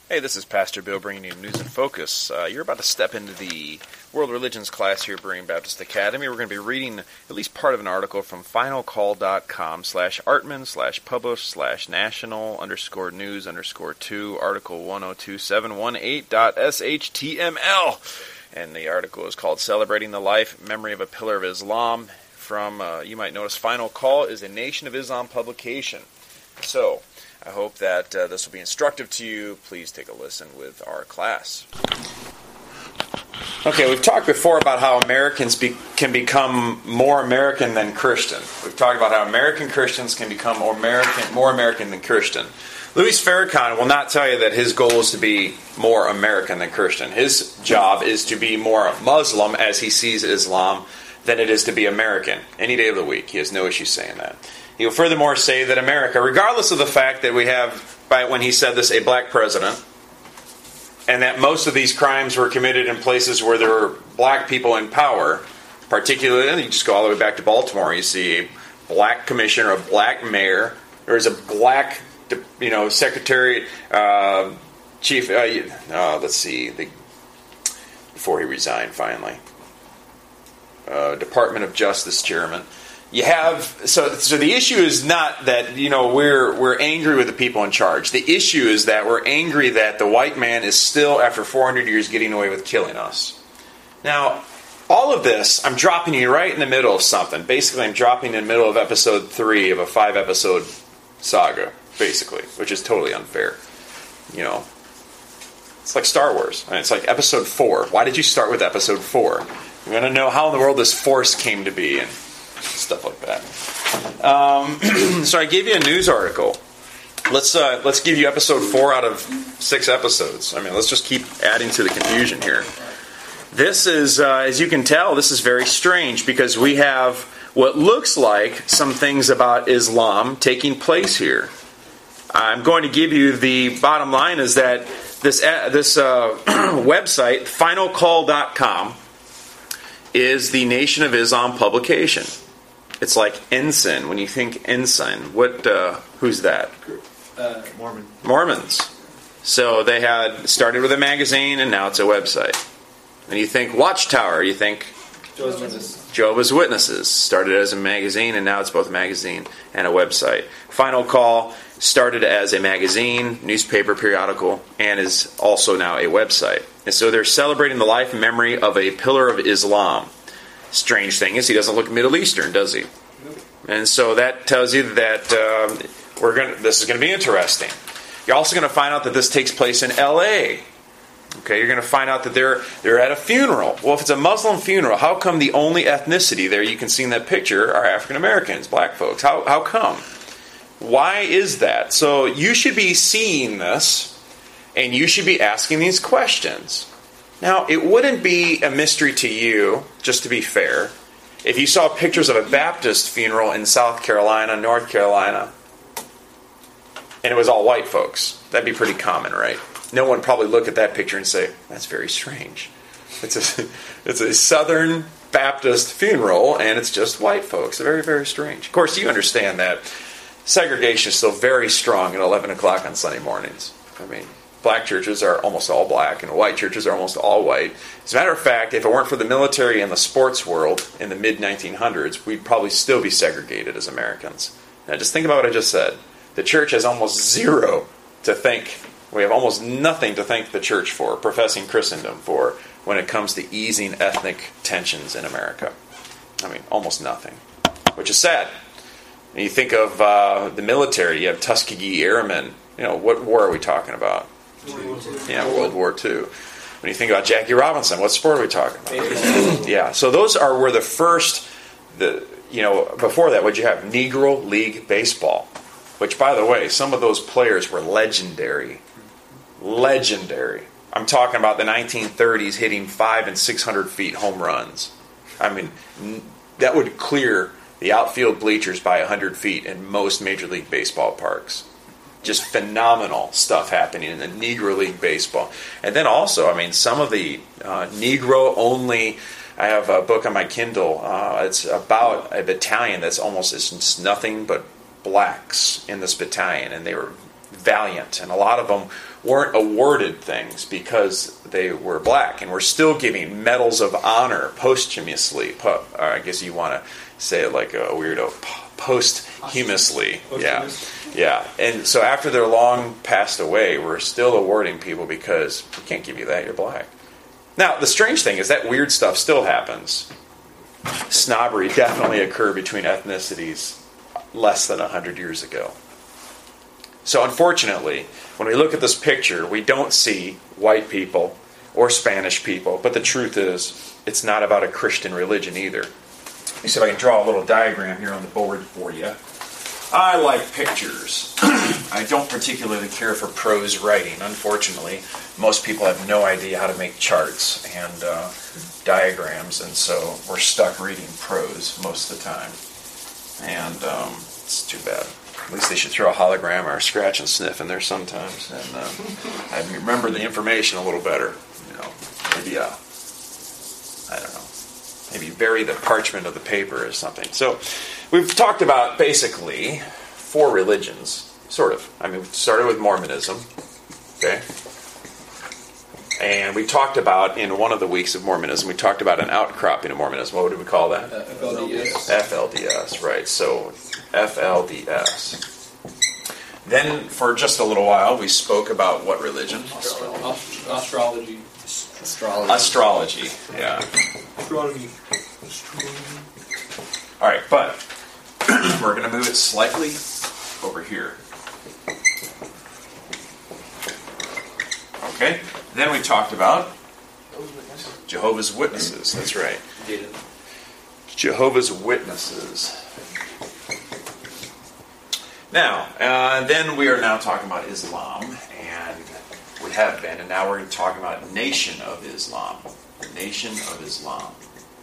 Hey, this is Pastor Bill bringing you News in Focus. You're about to step into the World Religions class here at Berean Baptist Academy. We're going to be reading at least part of an article from finalcall.com/artman/publish/national_news_2 article 102718.shtml. And the article is called Celebrating the Life, Memory of a Pillar of Islam. From, you might notice, Final Call is a Nation of Islam publication. So, I hope that this will be instructive to you. Please take a listen with our class. Okay, we've talked before about how Americans can become more American than Christian. We've talked about how American Christians can become more American than Christian. Louis Farrakhan will not tell you that his goal is to be more American than Christian. His job is to be more Muslim, as he sees Islam, than it is to be American. Any day of the week. He has no issue saying that. He will furthermore say that America, regardless of the fact that we have, when he said this, a black president, and that most of these crimes were committed in places where there were black people in power, particularly, you just go all the way back to Baltimore, you see a black commissioner, a black mayor, there is a black, secretary, chief, before he resigned finally, Department of Justice chairman. You have so the issue is not that we're angry with the people in charge. The issue is that we're angry that the white man is still, after 400 years, getting away with killing us. Now, all of this, I'm dropping you right in the middle of something. Basically, I'm dropping in the middle of episode 3 of a 5-episode saga, basically, which is totally unfair. It's like Star Wars. It's like episode 4. Why did you start with episode 4? You want to know how in the world this Force came to be and stuff like that. So I gave you a news article. Let's give you episode 4 out of 6 episodes. Let's just keep adding to the confusion here. This is, as you can tell, this is very strange because we have what looks like some things about Islam taking place here. I'm going to give you the bottom line is that this website, finalcall.com, is the Nation of Islam publication. It's like ensign. When you think ensign, who's that? Mormons. So they had started with a magazine and now it's a website. And you think Watchtower, you think Jehovah's Witnesses. Started as a magazine and now it's both a magazine and a website. Final Call started as a magazine, newspaper, periodical, and is also now a website. And so they're celebrating the life and memory of a pillar of Islam. Strange thing is he doesn't look Middle Eastern, does he? And so that tells you that this is going to be interesting. You're also going to find out that this takes place in L.A. Okay, you're going to find out that they're at a funeral. Well, if it's a Muslim funeral, how come the only ethnicity there you can see in that picture are African Americans, black folks? How come? Why is that? So you should be seeing this, and you should be asking these questions. Now, it wouldn't be a mystery to you, just to be fair, if you saw pictures of a Baptist funeral in South Carolina, North Carolina, and it was all white folks. That'd be pretty common, right? No one would probably look at that picture and say, that's very strange. It's a Southern Baptist funeral, and it's just white folks. Very, very strange. Of course, you understand that segregation is still very strong at 11 o'clock on Sunday mornings. Black churches are almost all black, and white churches are almost all white. As a matter of fact, if it weren't for the military and the sports world in the mid-1900s, we'd probably still be segregated as Americans. Now, just think about what I just said. The church has almost zero to thank. We have almost nothing to thank the church for, professing Christendom for, when it comes to easing ethnic tensions in America. Almost nothing, which is sad. When you think of the military, you have Tuskegee Airmen. What war are we talking about? World War II. When you think about Jackie Robinson, what sport are we talking about? Yeah, so those were the first, before that, what'd you have? Negro League Baseball, which, by the way, some of those players were legendary. Legendary. I'm talking about the 1930s hitting 500 and 600 feet home runs. That would clear the outfield bleachers by 100 feet in most Major League Baseball parks. Just phenomenal stuff happening in the Negro League Baseball. And then also, some of the Negro-only, I have a book on my Kindle. It's about a battalion that's almost it's nothing but blacks in this battalion. And they were valiant, and a lot of them weren't awarded things because they were black, and we're still giving medals of honor posthumously. I guess you want to say it like a weirdo, posthumously. Yeah. And so after they're long passed away, we're still awarding people because we can't give you that, you're black. Now, the strange thing is that weird stuff still happens. Snobbery definitely occurred between ethnicities less than 100 years ago. So unfortunately, when we look at this picture, we don't see white people or Spanish people, but the truth is, it's not about a Christian religion either. Let me see if I can draw a little diagram here on the board for you. I like pictures. I don't particularly care for prose writing. Unfortunately, most people have no idea how to make charts and diagrams, and so we're stuck reading prose most of the time. And it's too bad. At least they should throw a hologram or a scratch and sniff in there sometimes, and I remember the information a little better. Maybe I don't know. Maybe bury the parchment of the paper or something. So we've talked about basically 4 religions, sort of. I mean, we started with Mormonism, okay? And we talked about, in one of the weeks of Mormonism, we talked about an outcropping of Mormonism. What would we call that? FLDS. FLDS, right. So, FLDS. Then, for just a little while, we spoke about what religion? Astrology. Astrology, yeah. Astrology. All right, but we're going to move it slightly over here. Okay, then we talked about Jehovah's Witnesses. That's right. Jehovah's Witnesses. Now, then we are now talking about Islam, and we have been, and now we're talking about Nation of Islam. Nation of Islam.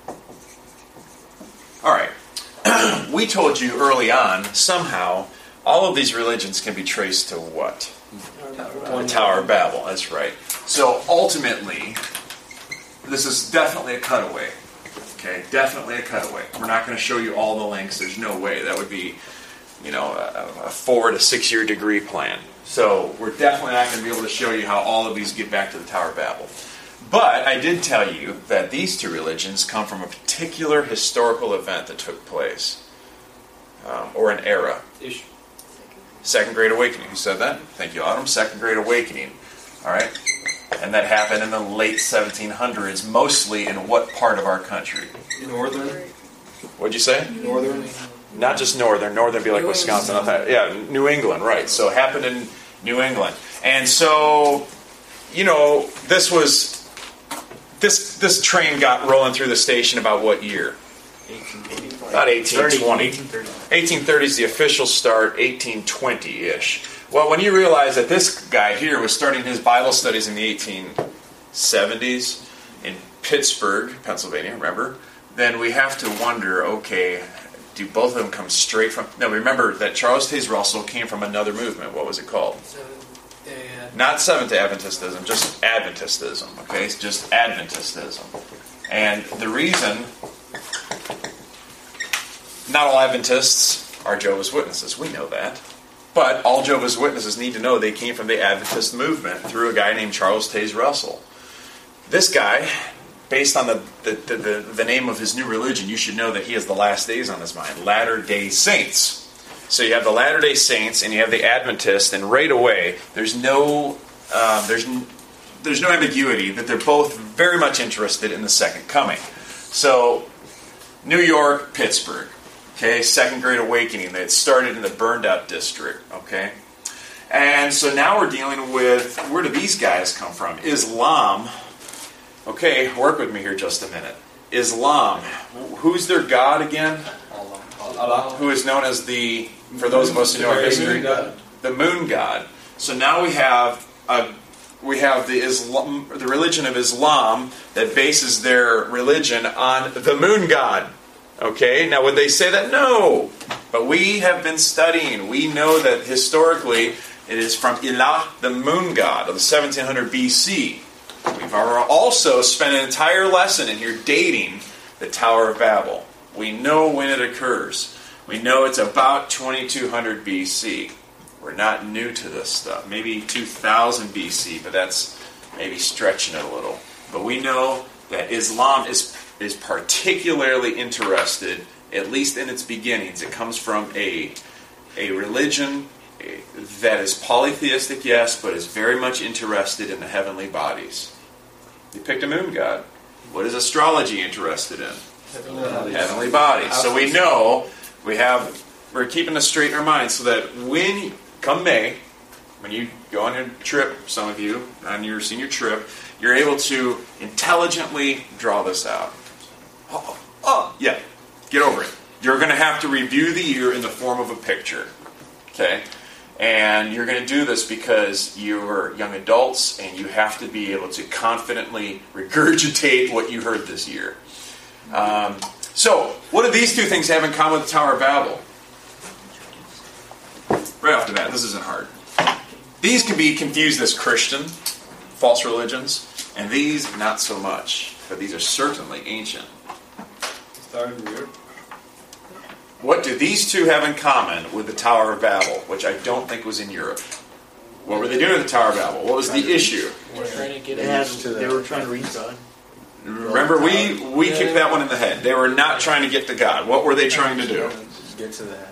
All right. We told you early on, somehow, all of these religions can be traced to what? The Tower of Babel, that's right. So ultimately, this is definitely a cutaway. Okay, definitely a cutaway. We're not going to show you all the links. There's no way. That would be, a 4 to 6 year degree plan. So we're definitely not going to be able to show you how all of these get back to the Tower of Babel. But I did tell you that these 2 religions come from a particular historical event that took place, or an era. Second Great Awakening. Who said that? Thank you, Autumn. Second Great Awakening. All right? And that happened in the late 1700s, mostly in what part of our country? Northern. What'd you say? Northern. Not just northern. Northern would be like Wisconsin. Yeah, New England, right. So it happened in New England. And so, this train got rolling through the station about what year? About 1820. 1830 is the official start, 1820-ish. Well, when you realize that this guy here was starting his Bible studies in the 1870s in Pittsburgh, Pennsylvania, remember? Then we have to wonder, okay, do both of them come straight from... Now, remember that Charles Taze Russell came from another movement. What was it called? Not Seventh-day Adventistism, just Adventistism, okay? It's just Adventistism. And the reason... Not all Adventists are Jehovah's Witnesses. We know that. But all Jehovah's Witnesses need to know they came from the Adventist movement through a guy named Charles Taze Russell. This guy, based on the name of his new religion, you should know that he has the last days on his mind. Latter-day Saints. So you have the Latter-day Saints and you have the Adventists, and right away there's no ambiguity that they're both very much interested in the second coming. So New York, Pittsburgh. Okay, Second Great Awakening. It started in the burned out district. Okay, and so now we're dealing with, where do these guys come from? Islam. Okay, work with me here just a minute. Islam. Who's their god again? Allah. Who is known as for those of us who know our history, the moon god. So now we have the religion of Islam that bases their religion on the moon god. Okay, now would they say that? No. But we have been studying. We know that historically it is from Ilah, the moon god, of the 1700 BC. We've also spent an entire lesson in here dating the Tower of Babel. We know when it occurs. We know it's about 2200 BC. We're not new to this stuff. Maybe 2000 BC, but that's maybe stretching it a little. But we know that Islam is particularly interested, at least in its beginnings. It comes from a religion that is polytheistic, yes, but is very much interested in the heavenly bodies. They picked a moon god. What is astrology interested in? Heavenly bodies. So we know we're keeping this straight in our minds so that come May, when you go on your trip, some of you, on your senior trip, you're able to intelligently draw this out. Yeah, get over it. You're going to have to review the year in the form of a picture. Okay? And you're going to do this because you're young adults and you have to be able to confidently regurgitate what you heard this year. So, what do these two things have in common with the Tower of Babel? Right off the bat, this isn't hard. These can be confused as Christian, false religions, and these not so much. But these are certainly ancient. Started in Europe. What do these two have in common with the Tower of Babel, which I don't think was in Europe? What were they doing at the Tower of Babel? What was the issue? They were trying to reach God. Remember, we kicked that one in the head. They were not trying to get to God. What were they trying to do? Get to that.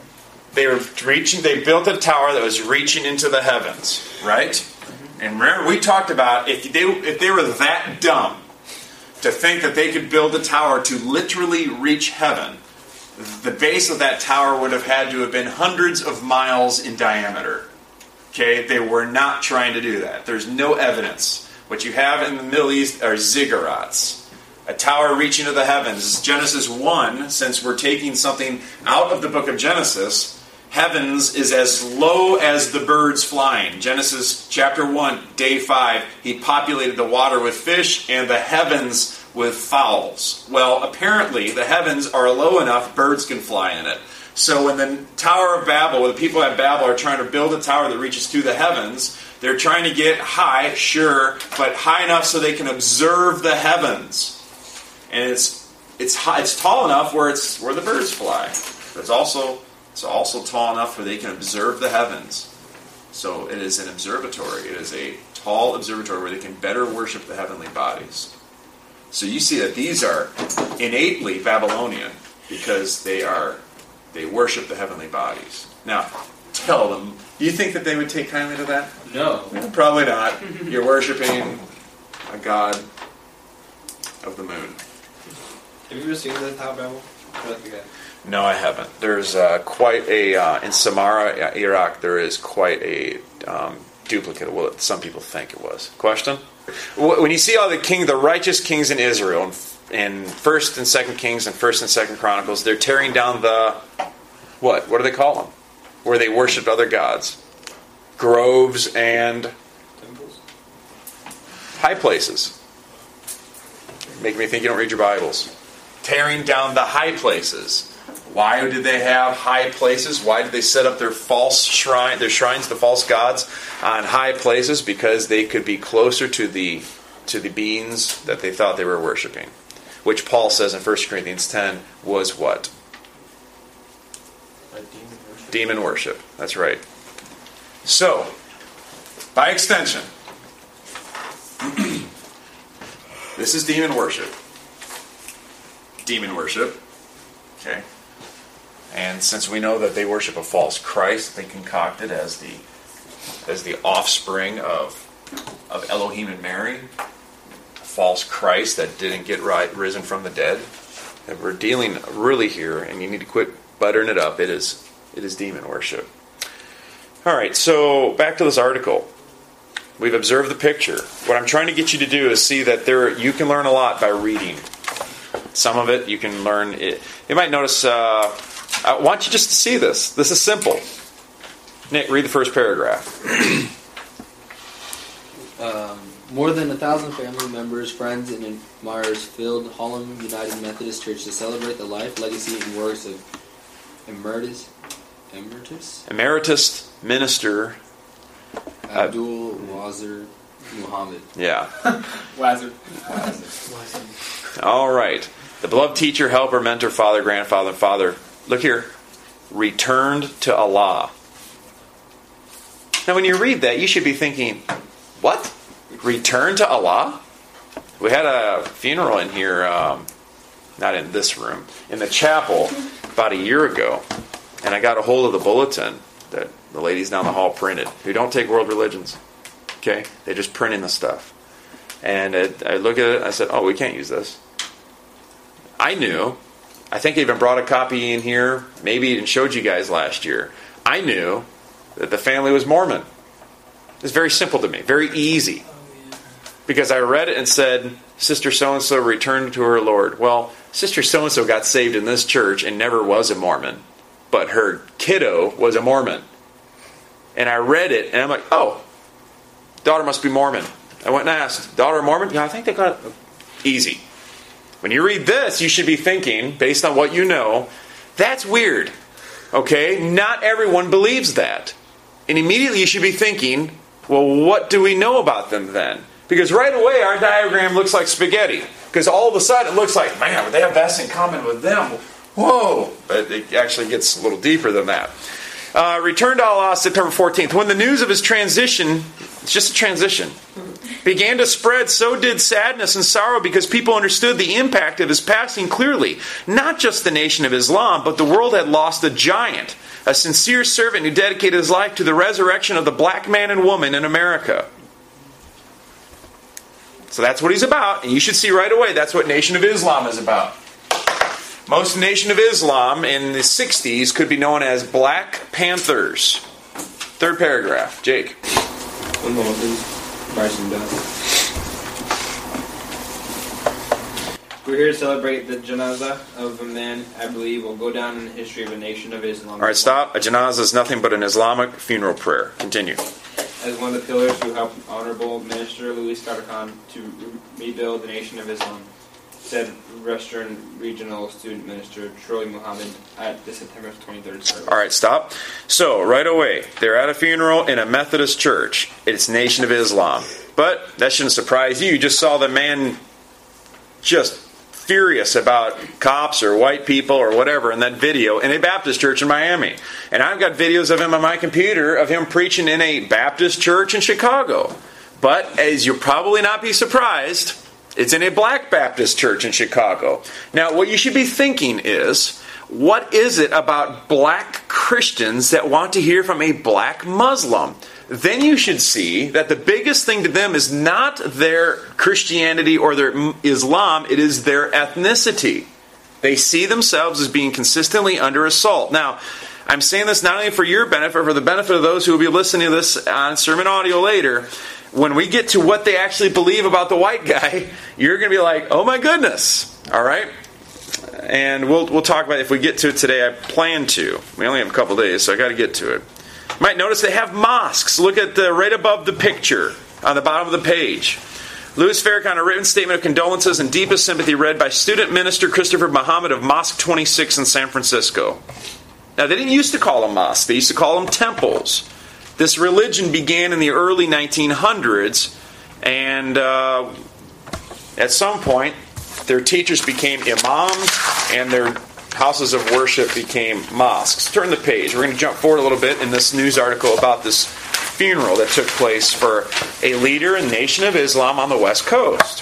They built a tower that was reaching into the heavens, right? And remember, we talked about if they were that dumb to think that they could build a tower to literally reach heaven, the base of that tower would have had to have been hundreds of miles in diameter. Okay, they were not trying to do that. There's no evidence. What you have in the Middle East are ziggurats. A tower reaching to the heavens. Genesis 1, since we're taking something out of the book of Genesis, heavens is as low as the birds flying. Genesis chapter 1, day 5, he populated the water with fish and the heavens with fowls. Well, apparently the heavens are low enough birds can fly in it. So when the Tower of Babel, when the people at Babel are trying to build a tower that reaches to the heavens, they're trying to get high, sure, but high enough so they can observe the heavens. And it's high, it's tall enough where the birds fly. But it's also tall enough where they can observe the heavens. So it is an observatory. It is a tall observatory where they can better worship the heavenly bodies. So you see that these are innately Babylonian because they worship the heavenly bodies. Now, tell them, do you think that they would take kindly to that? No. Probably not. You're worshiping a god of the moon. Have you ever seen the Tower of Babel? No, I haven't. There's quite a in Samarra, Iraq. There is quite a duplicate of what some people think it was. Question? When you see all the righteous kings in Israel, in 1st and 2nd Kings and 1st and 2nd Chronicles, they're tearing down the what? What do they call them? Where they worshipped other gods, groves and Temples. high places. Making me think you don't read your Bibles. Tearing down the high places. Why did they have high places? Why did they set up their shrines to false gods on high places? Because they could be closer to the beings that they thought they were worshiping. Which Paul says in 1 Corinthians 10 was what? Demon worship. That's right. So, by extension, this is demon worship. Demon worship. Okay. And since we know that they worship a false Christ, they concocted as the offspring of Elohim and Mary, a false Christ that didn't get risen from the dead. And we're dealing really here, and you need to quit buttering it up. It is demon worship. All right, so back to this article. We've observed the picture. What I'm trying to get you to do is see that you can learn a lot by reading. Some of it you can learn. You might notice. I want you just to see this. This is simple. Nick, read the first paragraph. More than 1,000 family members, friends, and admirers filled Harlem United Methodist Church to celebrate the life, legacy, and works of Emeritus Minister Abdul Wazir Muhammad. Yeah. Wazir. All right. The beloved teacher, helper, mentor, father, grandfather, and father. Look here. Returned to Allah. Now, when you read that, you should be thinking, what? Return to Allah? We had a funeral in here, not in this room, in the chapel about a year ago. And I got a hold of the bulletin that the ladies down the hall printed, who don't take world religions. Okay? They're just printing the stuff. And I look at it, and I said, oh, we can't use this. I knew. I think I even brought a copy in here, maybe even showed you guys last year. I knew that the family was Mormon. It's very simple to me, very easy. Because I read it and said, Sister so-and-so returned to her Lord. Well, Sister so-and-so got saved in this church and never was a Mormon. But her kiddo was a Mormon. And I read it, and I'm like, oh, daughter must be Mormon. I went and asked, daughter Mormon? Yeah, I think they got it. Easy. When you read this, you should be thinking, based on what you know, that's weird. Okay? Not everyone believes that. And immediately you should be thinking, well, what do we know about them then? Because right away our diagram looks like spaghetti. Because all of a sudden it looks like, man, they have that in common with them. Whoa! But it actually gets a little deeper than that. Returned to Allah September 14th. When the news of his transition, it's just a transition, began to spread, so did sadness and sorrow, because people understood the impact of his passing clearly. Not just the nation of Islam, but the world had lost a giant, a sincere servant who dedicated his life to the resurrection of the black man and woman in America. So that's what he's about, and you should see right away that's what Nation of Islam is about. Most Nation of Islam in the 60s could be known as Black Panthers. Third paragraph. Jake. One moment, please. Bryson done. We're here to celebrate the janazah of a man I believe will go down in the history of a Nation of Islam. Alright, stop. A janazah is nothing but an Islamic funeral prayer. Continue. As one of the pillars who helped Honorable Minister Louis Farrakhan to rebuild the Nation of Islam, said Western Regional Student Minister Troy Muhammad at the September 23rd service. Alright, stop. So, right away, they're at a funeral in a Methodist church. It's Nation of Islam. But that shouldn't surprise you. You just saw the man just furious about cops or white people or whatever in that video in a Baptist church in Miami. And I've got videos of him on my computer of him preaching in a Baptist church in Chicago. But, as you'll probably not be surprised, it's in a Black Baptist church in Chicago. Now, what you should be thinking is, what is it about black Christians that want to hear from a black Muslim? Then you should see that the biggest thing to them is not their Christianity or their Islam, it is their ethnicity. They see themselves as being consistently under assault. Now, I'm saying this not only for your benefit, but for the benefit of those who will be listening to this on sermon audio later. When we get to what they actually believe about the white guy, you're going to be like, oh my goodness. All right? And we'll talk about it if we get to it today. I plan to. We only have a couple days, so I got to get to it. You might notice they have mosques. Look at right above the picture on the bottom of the page. Louis Farrakhan, a written statement of condolences and deepest sympathy read by student minister Christopher Muhammad of Mosque 26 in San Francisco. Now, they didn't used to call them mosques. They used to call them temples. This religion began in the early 1900s, and at some point, their teachers became imams, and their houses of worship became mosques. Turn the page. We're going to jump forward a little bit in this news article about this funeral that took place for a leader in Nation of Islam on the West Coast.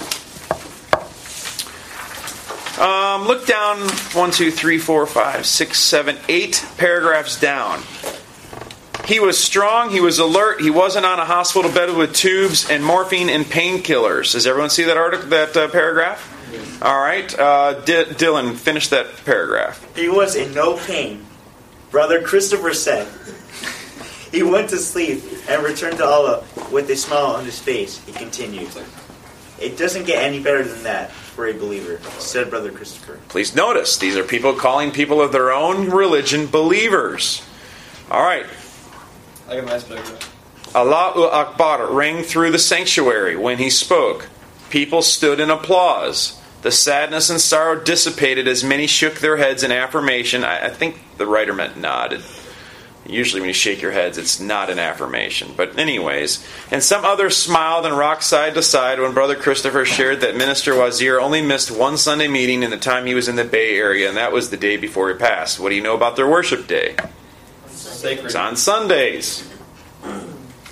Look down 1, 2, 3, 4, 5, 6, 7, 8 paragraphs down. He was strong, he was alert, he wasn't on a hospital bed with tubes and morphine and painkillers. Does everyone see that article, that paragraph? All right. Dylan, finish that paragraph. He was in no pain. Brother Christopher said. He went to sleep and returned to Allah with a smile on his face. He continued. It doesn't get any better than that for a believer, said Brother Christopher. Please notice, these are people calling people of their own religion believers. All right. I got my paragraph. Allahu Akbar rang through the sanctuary when he spoke. People stood in applause. The sadness and sorrow dissipated as many shook their heads in affirmation. I think the writer meant nodded. Usually when you shake your heads, it's not an affirmation. But anyways, and some others smiled and rocked side to side when Brother Christopher shared that Minister Wazir only missed one Sunday meeting in the time he was in the Bay Area, and that was the day before he passed. What do you know about their worship day? Sacred. It's on Sundays.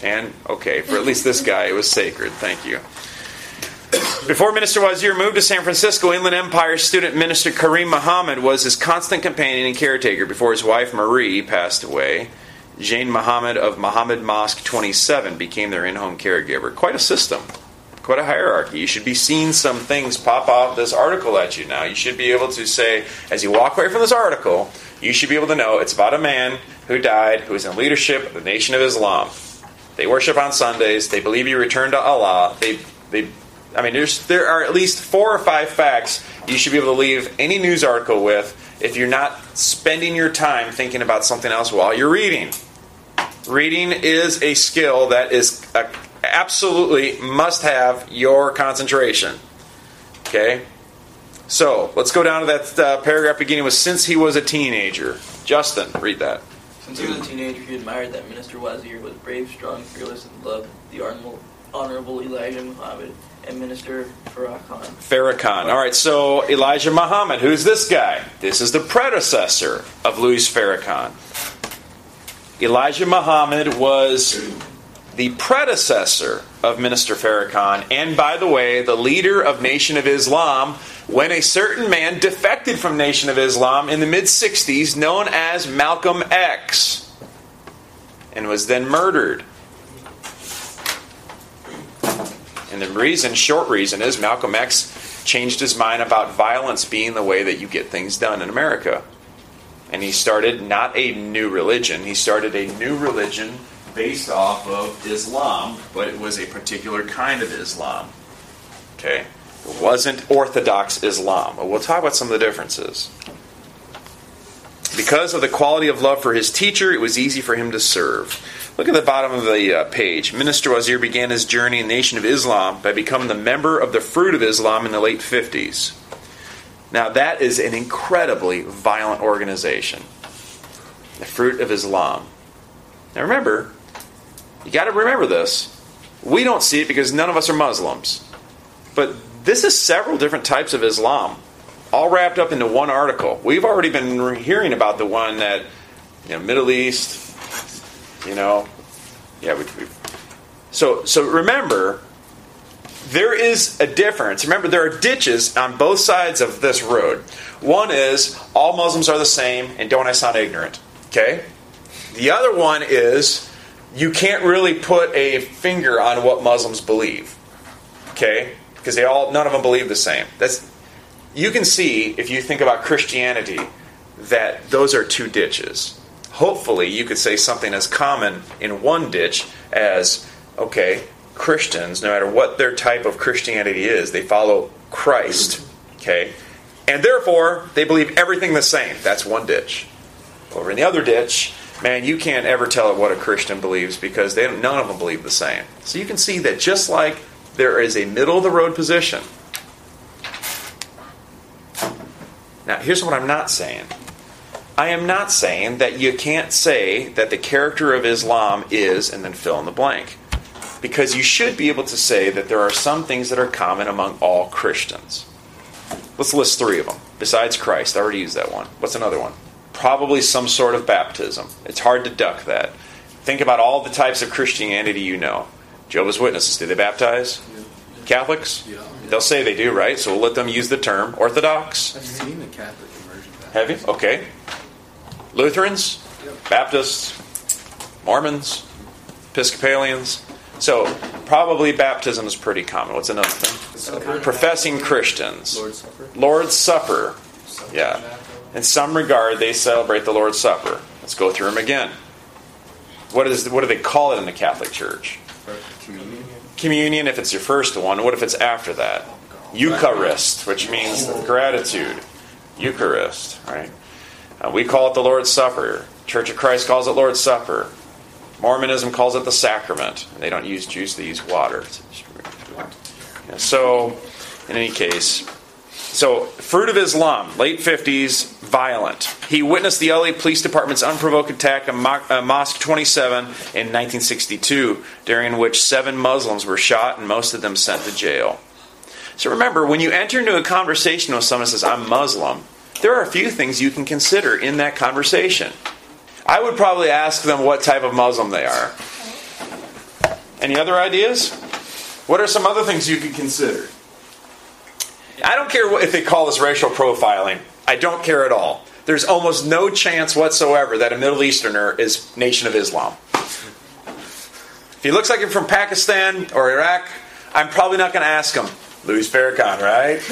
And, okay, for at least this guy, it was sacred. Thank you. Before Minister Wazir moved to San Francisco, Inland Empire student minister Kareem Muhammad was his constant companion and caretaker before his wife Marie passed away. Jane Muhammad of Muhammad Mosque 27 became their in-home caregiver. Quite a system. Quite a hierarchy. You should be seeing some things pop out this article at you now. You should be able to say, as you walk away from this article, you should be able to know it's about a man who died, who was in leadership of the Nation of Islam. They worship on Sundays. They believe he returned to Allah. There are at least 4 or 5 facts you should be able to leave any news article with if you're not spending your time thinking about something else while you're reading. Reading is a skill that is absolutely must have your concentration. Okay? So, let's go down to that paragraph beginning with since he was a teenager. Justin, read that. Since he was a teenager, he admired that Minister Wazir was brave, strong, fearless, and loved the Honorable Elijah Muhammad and Minister Farrakhan. All right, so Elijah Muhammad, who's this guy? This is the predecessor of Louis Farrakhan. Elijah Muhammad was the predecessor of Minister Farrakhan, and by the way, the leader of Nation of Islam when a certain man defected from Nation of Islam in the mid-60s known as Malcolm X and was then murdered. And the short reason is Malcolm X changed his mind about violence being the way that you get things done in America. And he started not a new religion, he started a new religion based off of Islam, but it was a particular kind of Islam. Okay? It wasn't Orthodox Islam. But we'll talk about some of the differences. Because of the quality of love for his teacher, it was easy for him to serve. Look at the bottom of the page. Minister Wazir began his journey in the Nation of Islam by becoming the member of the Fruit of Islam in the late 50s. Now that is an incredibly violent organization. The Fruit of Islam. Now remember, you got to remember this. We don't see it because none of us are Muslims. But this is several different types of Islam, all wrapped up into one article. We've already been hearing about the one that, Middle East, So remember, there is a difference. Remember, there are ditches on both sides of this road. One is, all Muslims are the same, and don't I sound ignorant? Okay? The other one is, you can't really put a finger on what Muslims believe. Okay? Because none of them believe the same. You can see, if you think about Christianity, that those are two ditches. Hopefully, you could say something as common in one ditch as, okay, Christians, no matter what their type of Christianity is, they follow Christ. Okay? And therefore, they believe everything the same. That's one ditch. Over in the other ditch, man, you can't ever tell what a Christian believes because none of them believe the same. So you can see that just like there is a middle-of-the-road position. Now, here's what I'm not saying. I am not saying that you can't say that the character of Islam is, and then fill in the blank. Because you should be able to say that there are some things that are common among all Christians. Let's list 3 of them. Besides Christ, I already used that one. What's another one? Probably some sort of baptism. It's hard to duck that. Think about all the types of Christianity you know. Jehovah's Witnesses, do they baptize? Yeah. Catholics? Yeah. They'll say they do, right? So we'll let them use the term. Orthodox? I've seen the Catholic conversion baptism. Have you? Okay. Lutherans? Yep. Baptists? Mormons? Episcopalians? So probably baptism is pretty common. What's another thing? Professing Christians. Lord's Supper. Yeah. In some regard, they celebrate the Lord's Supper. Let's go through them again. What do they call it in the Catholic Church? Communion. Communion, if it's your first one. What if it's after that? Eucharist, which means gratitude. Eucharist, right? We call it the Lord's Supper. Church of Christ calls it Lord's Supper. Mormonism calls it the sacrament. They don't use juice, they use water. So, in any case, Fruit of Islam, late 50s, violent. He witnessed the LA Police Department's unprovoked attack on Mosque 27 in 1962, during which 7 Muslims were shot and most of them sent to jail. So remember, when you enter into a conversation with someone who says, I'm Muslim, there are a few things you can consider in that conversation. I would probably ask them what type of Muslim they are. Any other ideas? What are some other things you could consider? I don't care if they call this racial profiling. I don't care at all. There's almost no chance whatsoever that a Middle Easterner is Nation of Islam. If he looks like he's from Pakistan or Iraq, I'm probably not going to ask him. Louis Farrakhan, right?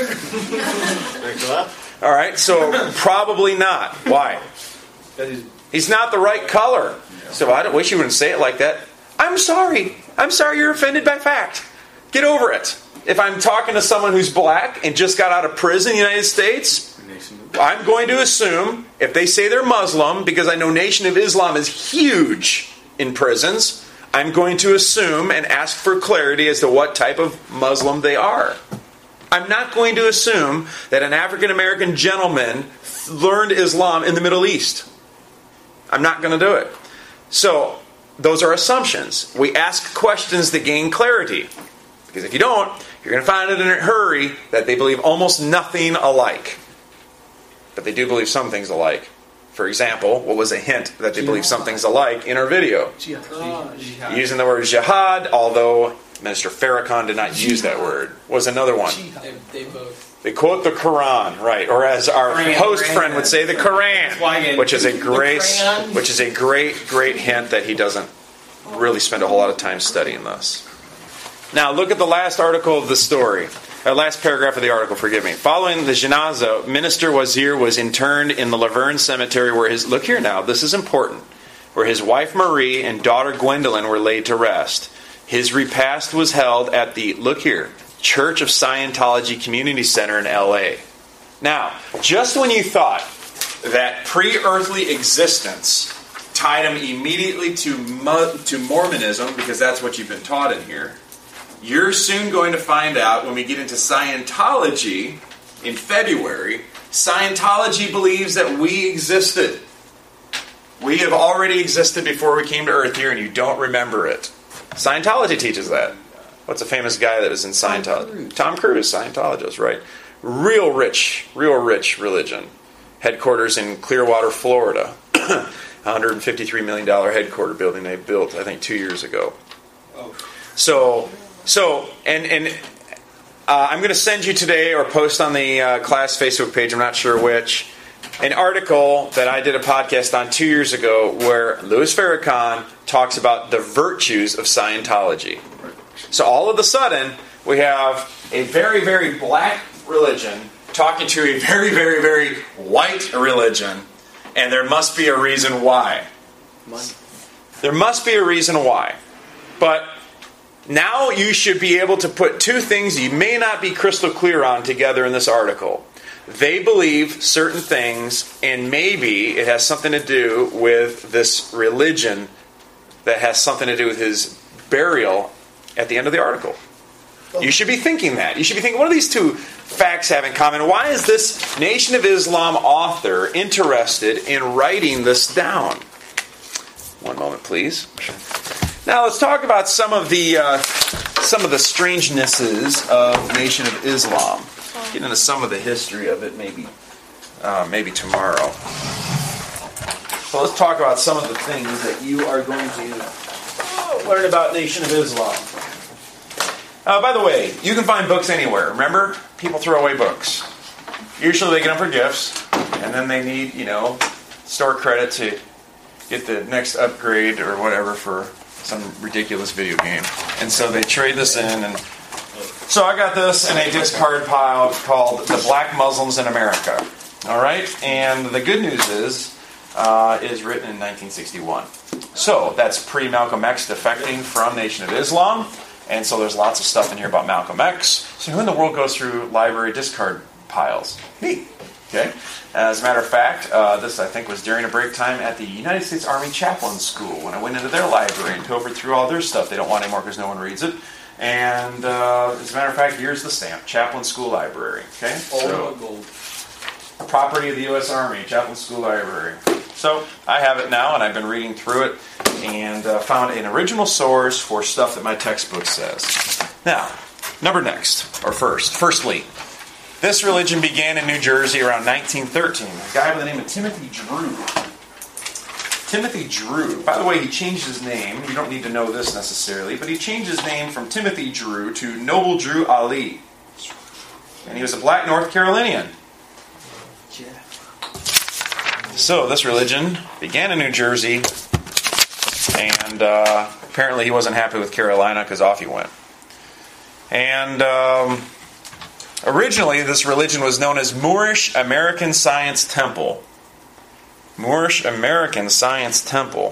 All right, so probably not. Why? He's not the right color. So I wish you wouldn't say it like that. I'm sorry. I'm sorry you're offended by fact. Get over it. If I'm talking to someone who's black and just got out of prison in the United States, I'm going to assume, if they say they're Muslim, because I know Nation of Islam is huge in prisons, I'm going to assume and ask for clarity as to what type of Muslim they are. I'm not going to assume that an African American gentleman learned Islam in the Middle East. I'm not going to do it. So, those are assumptions. We ask questions to gain clarity. Because if you don't, you're going to find it in a hurry that they believe almost nothing alike. But they do believe some things alike. For example, what was a hint that they believe some things alike in our video? Jihad. Using the word jihad, although Minister Farrakhan did not use that word, was another one. They both. They quote the Quran, right? Or as our host friend would say, the Quran, which is a great hint that he doesn't really spend a whole lot of time studying this. Now, look at the last article of the story. Last paragraph of the article, forgive me. Following the janazah, Minister Wazir was interned in the Laverne Cemetery where his... Look here now, this is important. Where his wife Marie and daughter Gwendolyn were laid to rest. His repast was held at the, look here, Church of Scientology Community Center in L.A. Now, just when you thought that pre-earthly existence tied him immediately to Mormonism, because that's what you've been taught in here, you're soon going to find out when we get into Scientology in February, Scientology believes that we existed. We have already existed before we came to Earth here, and you don't remember it. Scientology teaches that. What's a famous guy that was in Scientology? Tom Cruise, Scientologist, right? Real rich religion. Headquarters in Clearwater, Florida. $153 million headquarter building they built, I think, 2 years ago. So, I'm going to send you today, or post on the class Facebook page, I'm not sure which, an article that I did a podcast on 2 years ago where Louis Farrakhan talks about the virtues of Scientology. So all of a sudden, we have a very, very black religion talking to a very, very, very white religion, and there must be a reason why. There must be a reason why. But now you should be able to put two things you may not be crystal clear on together in this article. They believe certain things, and maybe it has something to do with this religion that has something to do with his burial at the end of the article. You should be thinking that. You should be thinking, what do these two facts have in common? Why is this Nation of Islam author interested in writing this down? One moment, please. Now let's talk about some of the strangenesses of Nation of Islam. Get into some of the history of it, maybe tomorrow. So let's talk about some of the things that you are going to learn about Nation of Islam. By the way, you can find books anywhere. Remember, people throw away books. Usually they get them for gifts, and then they need, store credit to get the next upgrade or whatever for some ridiculous video game. And so they trade this in, and so I got this in a discard pile called The Black Muslims in America. All right? And the good news is, it is written in 1961. So that's pre-Malcolm X defecting from Nation of Islam. And so there's lots of stuff in here about Malcolm X. So who in the world goes through library discard piles? Me. Okay? As a matter of fact, this I think was during a break time at the United States Army Chaplain School when I went into their library and covered through all their stuff. They don't want anymore because no one reads it. And as a matter of fact, here's the stamp. Chaplain School Library. Okay? So, gold. Property of the U.S. Army, Chaplain School Library. So I have it now, and I've been reading through it and found an original source for stuff that my textbook says. Now, firstly, this religion began in New Jersey around 1913. A guy by the name of Timothy Drew Timothy Drew. By the way, he changed his name. You don't need to know this necessarily, but he changed his name from Timothy Drew to Noble Drew Ali. And he was a black North Carolinian. So this religion began in New Jersey, and apparently he wasn't happy with Carolina because off he went. And originally this religion was known as Moorish American Science Temple. Moorish American Science Temple.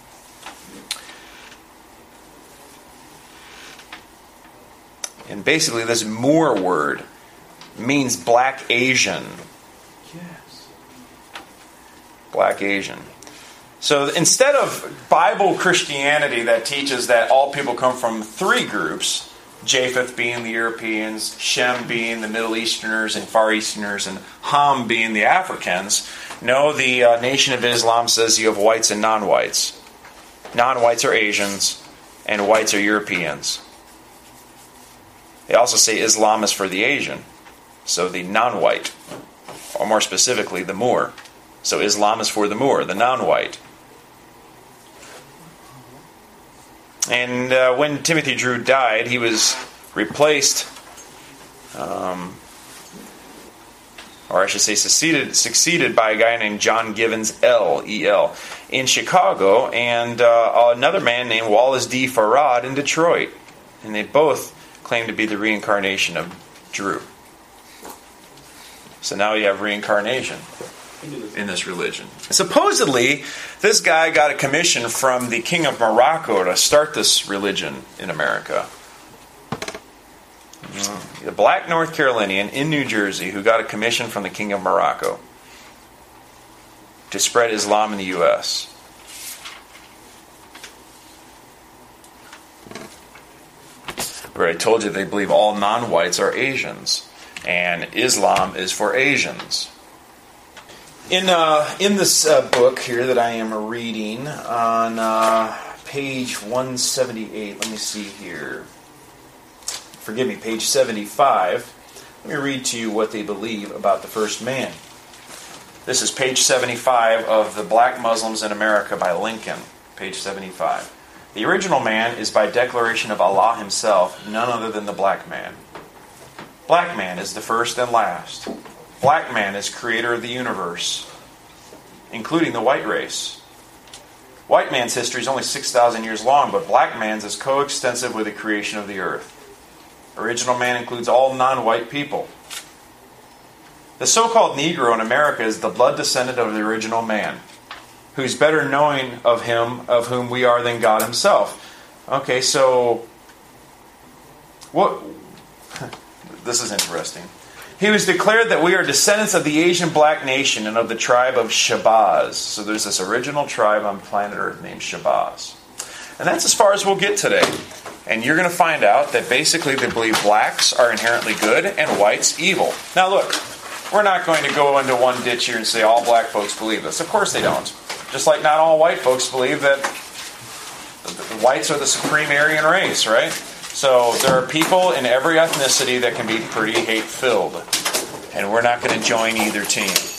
And basically this Moor word means black Asian. Yes. Black Asian. So instead of Bible Christianity that teaches that all people come from three groups, Japheth being the Europeans, Shem being the Middle Easterners and Far Easterners, and Ham being the Africans, no, the Nation of Islam says you have whites and non-whites. Non-whites are Asians, and whites are Europeans. They also say Islam is for the Asian, so the non-white, or more specifically, the Moor. So Islam is for the Moor, the non-white. And when Timothy Drew died, he was replaced, or I should say succeeded by a guy named John Givens, L.E.L., in Chicago, and another man named Wallace D. Farad in Detroit. And they both claim to be the reincarnation of Drew. So now you have reincarnation in this religion. Supposedly, this guy got a commission from the King of Morocco to start this religion in America. The black North Carolinian in New Jersey who got a commission from the King of Morocco to spread Islam in the U.S. Where I told you they believe all non-whites are Asians, and Islam is for Asians. In this book here that I am reading on page 178, let me see here. Forgive me, page 75. Let me read to you what they believe about the first man. This is page 75 of The Black Muslims in America by Lincoln, page 75. The original man is by declaration of Allah himself, none other than the black man. Black man is the first and last. Black man is creator of the universe, including the white race. White man's history is only 6,000 years long, but black man's is coextensive with the creation of the earth. Original man includes all non-white people. The so-called Negro in America is the blood descendant of the original man, who's better knowing of him, of whom we are, than God himself. Okay, so what? This is interesting. He was declared that we are descendants of the Asian black nation and of the tribe of Shabazz. So there's this original tribe on planet Earth named Shabazz. And that's as far as we'll get today. And you're going to find out that basically they believe blacks are inherently good and whites evil. Now look, we're not going to go into one ditch here and say all black folks believe this. Of course they don't. Just like not all white folks believe that the whites are the supreme Aryan race, right? So there are people in every ethnicity that can be pretty hate-filled. And we're not going to join either team.